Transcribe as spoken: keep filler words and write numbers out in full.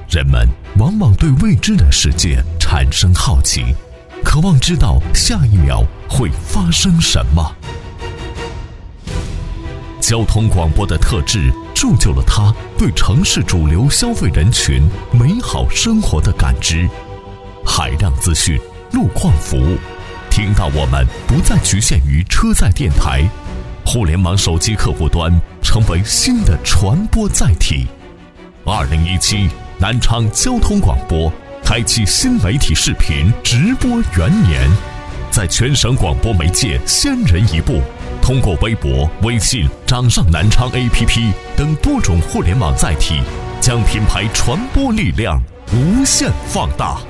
人们往往对未知的世界产生好奇，渴望知道下一秒会发生什么。交通广播的特质铸就了它对城市主流消费人群美好生活的感知。海量资讯，路况服务，听到我们不再局限于车载电台，互联网手机客户端成为新的传播载体。二零一七南昌交通广播开启新媒体视频直播元年，在全省广播媒介先人一步，通过微博、微信、掌上南昌 A P P 等多种互联网载体，将品牌传播力量无限放大。